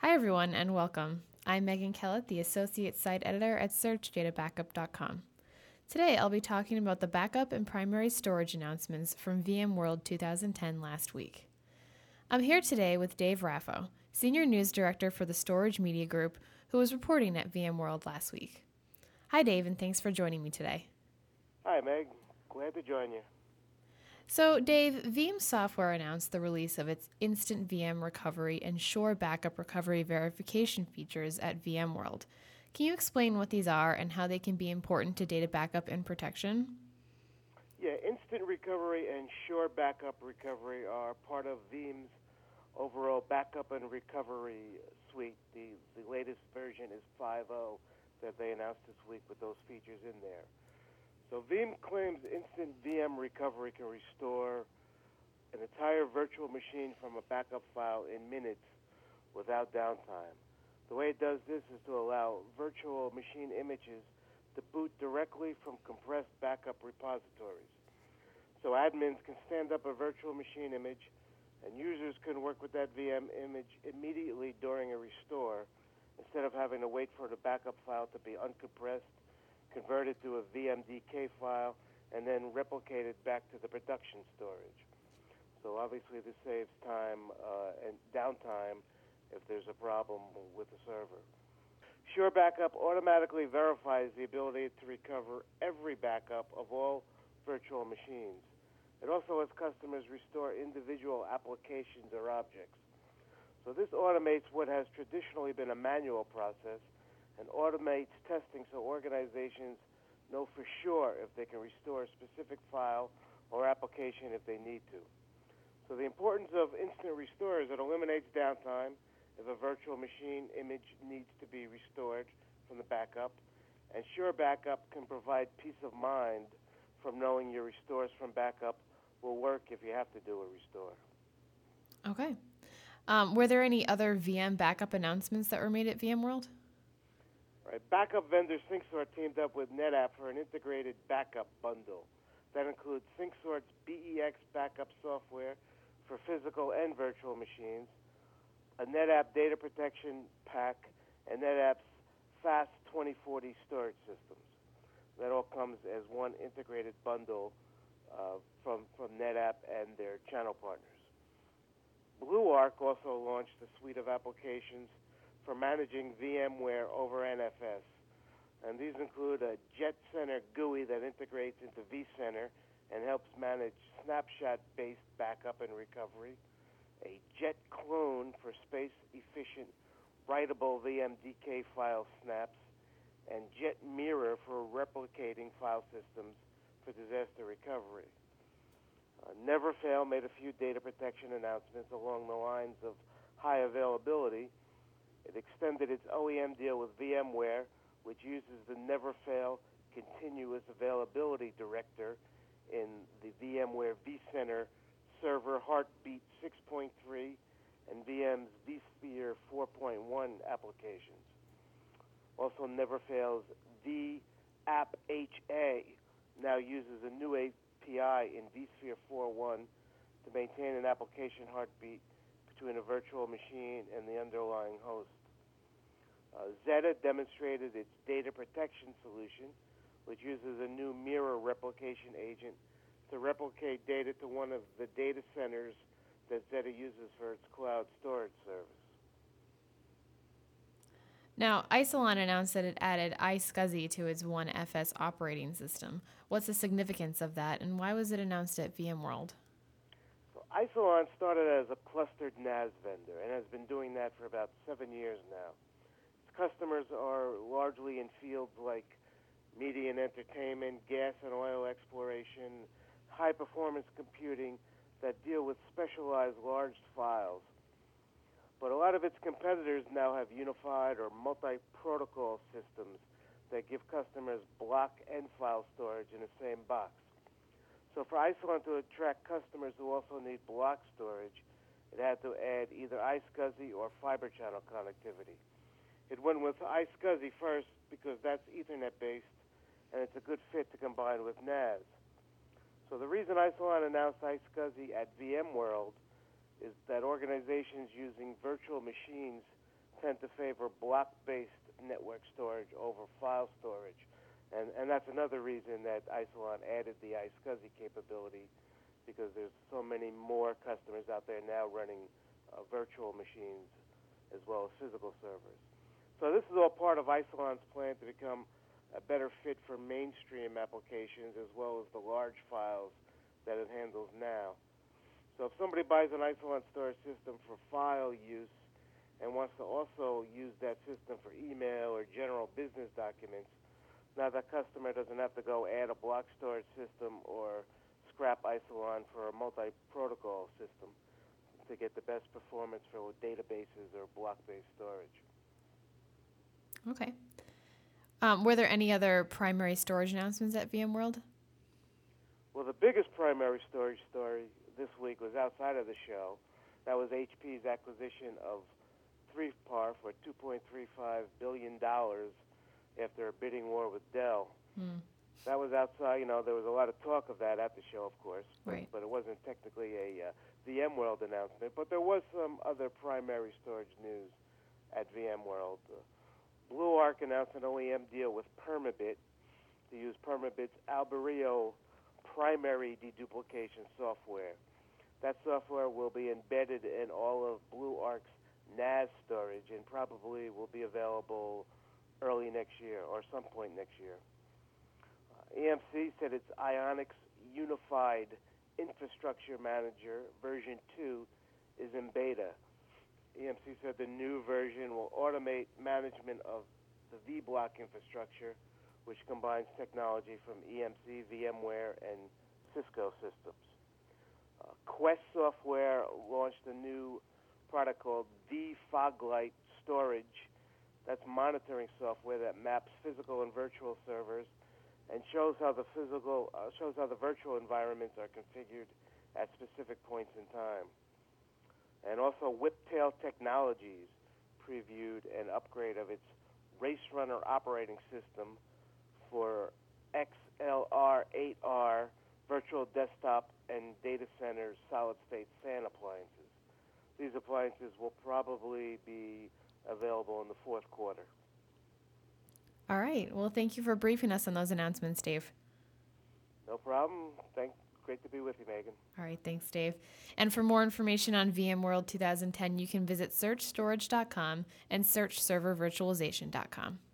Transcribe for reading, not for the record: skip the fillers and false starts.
Hi, everyone, and welcome. I'm Megan Kellett, the Associate Site Editor at SearchDataBackup.com. Today, I'll be talking about the backup and primary storage announcements from VMworld 2010 last week. I'm here today with Dave Raffo, Senior News Director for the Storage Media Group, who was reporting at VMworld last week. Hi, Dave, and thanks for joining me today. Hi, Meg. Glad to join you. So, Dave, VM Software announced the release of its Instant VM Recovery and Sure Backup Recovery verification features at VMworld. Can you explain what these are and how they can be important to data backup and protection? Yeah, Instant Recovery and Sure Backup Recovery are part of Veeam's overall backup and recovery suite. The latest version is 5.0 that they announced this week with those features in there. So Veeam claims Instant VM Recovery can restore an entire virtual machine from a backup file in minutes without downtime. The way it does this is to allow virtual machine images to boot directly from compressed backup repositories. So admins can stand up a virtual machine image, and users can work with that VM image immediately during a restore instead of having to wait for the backup file to be uncompressed, converted to a VMDK file, and then replicated back to the production storage. So obviously this saves time and downtime if there's a problem with the server. Sure Backup automatically verifies the ability to recover every backup of all virtual machines. It also lets customers restore individual applications or objects. So this automates what has traditionally been a manual process and automates testing so organizations know for sure if they can restore a specific file or application if they need to. So the importance of instant restore is it eliminates downtime if a virtual machine image needs to be restored from the backup. And Sure Backup can provide peace of mind from knowing your restores from backup will work if you have to do a restore. Okay. Were there any other VM backup announcements that were made at VMworld? Right. Backup vendor ThinkSort teamed up with NetApp for an integrated backup bundle. That includes ThinkSort's BEX backup software for physical and virtual machines, a NetApp data protection pack, and NetApp's FAST 2040 storage systems. That all comes as one integrated bundle from NetApp and their channel partners. BlueArc also launched a suite of applications for managing VMware over NFS. And these include a JetCenter GUI that integrates into vCenter and helps manage snapshot-based backup and recovery, a Jet Clone for space-efficient writable VMDK file snaps, and Jet Mirror for replicating file systems for disaster recovery. Neverfail made a few data protection announcements along the lines of high availability. It extended its OEM deal with VMware, which uses the Neverfail Continuous Availability Director in the VMware vCenter Server Heartbeat 6.3 and VM's vSphere 4.1 applications. Also, Neverfail's vAppHA now uses a new API in vSphere 4.1 to maintain an application heartbeat between a virtual machine and the underlying host. Zeta demonstrated its data protection solution, which uses a new mirror replication agent to replicate data to one of the data centers that Zeta uses for its cloud storage service. Now, Isilon announced that it added iSCSI to its OneFS operating system. What's the significance of that, and why was it announced at VMworld? So Isilon started as a clustered NAS vendor and has been doing that for about 7 years now. Customers are largely in fields like media and entertainment, gas and oil exploration, high-performance computing that deal with specialized large files. But a lot of its competitors now have unified or multi-protocol systems that give customers block and file storage in the same box. So for Isilon to attract customers who also need block storage, it had to add either iSCSI or fiber channel connectivity. It went with iSCSI first because that's Ethernet-based, and it's a good fit to combine with NAS. So the reason Isilon announced iSCSI at VMworld is that organizations using virtual machines tend to favor block-based network storage over file storage. And that's another reason that Isilon added the iSCSI capability, because there's so many more customers out there now running virtual machines as well as physical servers. So this is all part of Isilon's plan to become a better fit for mainstream applications as well as the large files that it handles now. So if somebody buys an Isilon storage system for file use and wants to also use that system for email or general business documents, now that customer doesn't have to go add a block storage system or scrap Isilon for a multi-protocol system to get the best performance for databases or block-based storage. Okay. Were there any other primary storage announcements at VMworld? Well, the biggest primary storage story this week was outside of the show. That was HP's acquisition of 3PAR for $2.35 billion after a bidding war with Dell. That was outside, there was a lot of talk of that at the show, of course, Right. but it wasn't technically a VMworld announcement. But there was some other primary storage news at VMworld. BlueArc announced an OEM deal with Permabit to use Permabit's Alberio primary deduplication software. That software will be embedded in all of BlueArc's NAS storage and probably will be available early next year or some point next year. EMC said its Ionix Unified Infrastructure Manager version 2 is in beta. EMC said the new version will automate management of the vBlock infrastructure, which combines technology from EMC, VMware, and Cisco systems. Quest Software launched a new product called vFoglight Storage. That's monitoring software that maps physical and virtual servers and shows how the virtual environments are configured at specific points in time. And also Whiptail Technologies previewed an upgrade of its RaceRunner operating system for XLR8R virtual desktop and data center solid-state SAN appliances. These appliances will probably be available in the fourth quarter. All right. Well, thank you for briefing us on those announcements, Dave. No problem. Great to be with you, Megan. All right. Thanks, Dave. And for more information on VMworld 2010, you can visit searchstorage.com and searchservervirtualization.com.